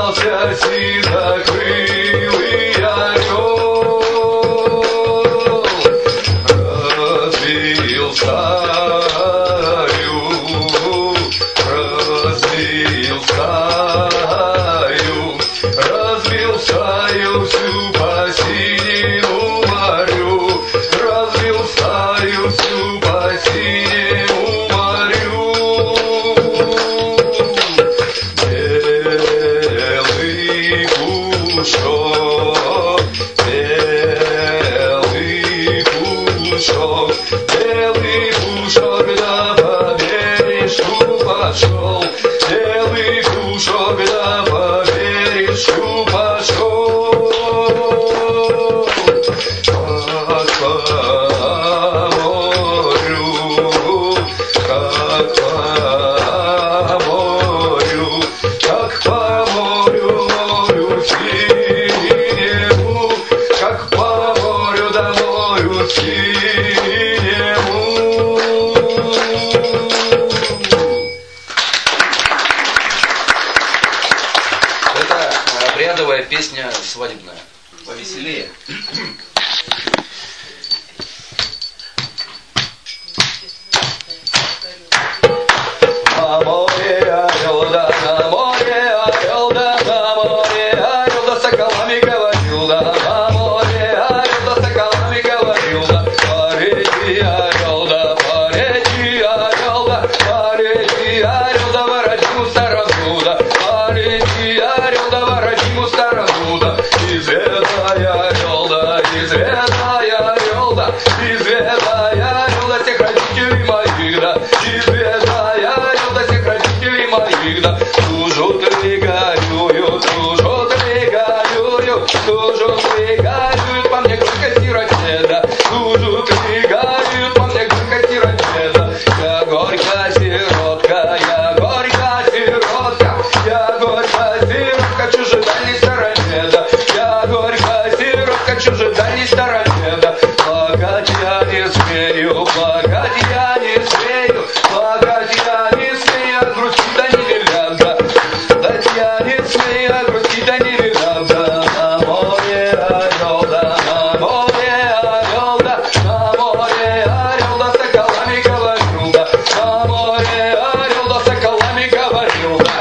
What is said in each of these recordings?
поднялся синокрылый орел, развил стаю, всю по синему морю, развил стаю всю по синему морю. Белый пушок, да по бережку пошел, белый пушок, да по бережку пошел, как по морю, морю синему, как по морю, да морю синему. Это обрядовая песня свадебная. Повеселее. На море орел, да на море орел, да на море орел, да соколами говорил, да на море орел, да соколами говорил, да парети орел, да парети орел, да парети орел, да воротиму сторону, да парети орел, да воротиму сторону, да изведая орел, да изведая орел, да изведая орел, да всех родителей моих, да изведая орел, да всех родителей моих, да служут и горюют, по мне горько сироте, да служут и горюют, по мне горько сироте, да я горько сиротка, я горько сиротка, я горько сиротка, чужедальней стороне, да я горько сиротка, чужедальней стороне, да плакать я не смею, плакать я не смею, плакать я не смею, от грусти да не велят, да плакать я не смею, от грусти да не велят, да на море орел, да на море орел, да на море орел, да соколами говорил, да на море орел, да соколами говорил, да.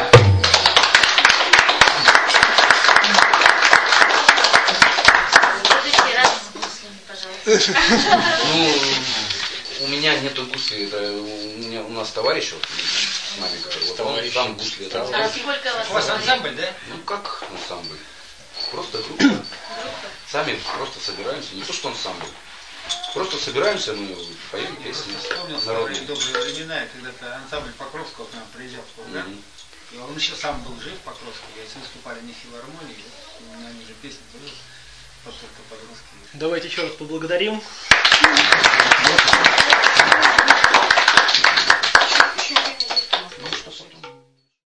Следующий раз с гуслями, пожалуйста. Ну, у меня нету гусли, это у нас товарищ вот, с нами, который вот он там гусли. Это, А сколько У вас ансамбль, да? ну как ансамбль? Просто группа. Сами просто собираемся, не то что ансамбль. Просто собираемся, мы поем песни. Вспомнил старые добрые времена, когда-то ансамбль Покровского к нам приезжал в Курган. И он еще сам был жив, Покровский, и выступали не в филармонии, они же песни тоже по-русски. Давайте еще раз поблагодарим. Еще